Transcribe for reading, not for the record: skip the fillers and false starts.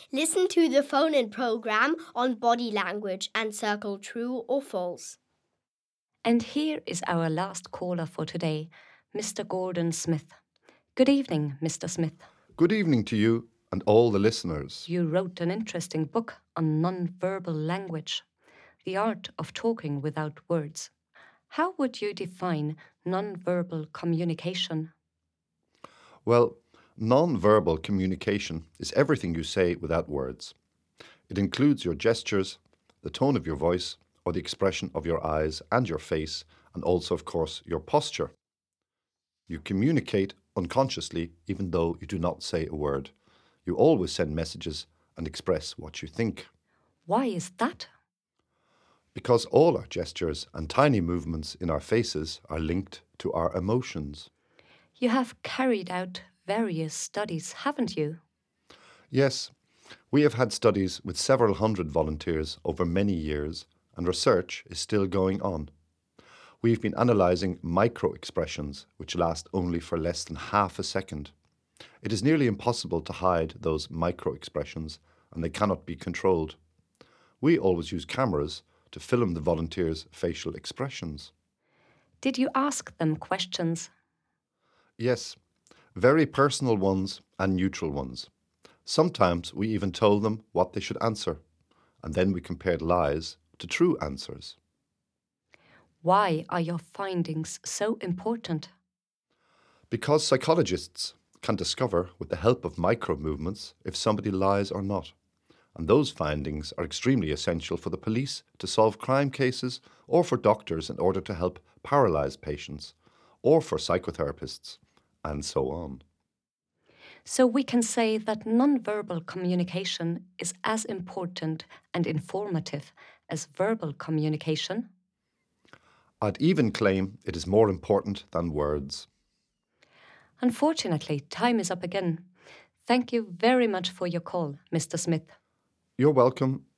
Listen to the phone-in program on body language and circle true or false. And here is our last caller for today, Mr. Gordon Smith. Good evening, Mr. Smith. Good evening to you and all the listeners. You wrote an interesting book on non-verbal language, the art of talking without words. How would you define non-verbal communication? Well, non-verbal communication is everything you say without words. It includes your gestures, the tone of your voice, or the expression of your eyes and your face, and also, of course, your posture. You communicate unconsciously even though you do not say a word. You always send messages and express what you think. Why is that? Because all our gestures and tiny movements in our faces are linked to our emotions. You have carried out various studies, haven't you? Yes, we have had studies with several hundred volunteers over many years, and research is still going on. We've been analysing micro-expressions which last only for less than half a second. It is nearly impossible to hide those micro-expressions, and they cannot be controlled. We always use cameras to film the volunteers' facial expressions. Did you ask them questions? Yes, very personal ones and neutral ones. Sometimes we even told them what they should answer, and then we compared lies to true answers. Why are your findings so important? Because psychologists can discover with the help of micro movements if somebody lies or not. And those findings are extremely essential for the police to solve crime cases, or for doctors in order to help paralysed patients, or for psychotherapists, and so on. So we can say that non-verbal communication is as important and informative as verbal communication. I'd even claim it is more important than words. Unfortunately, time is up again. Thank you very much for your call, Mr. Smith. You're welcome.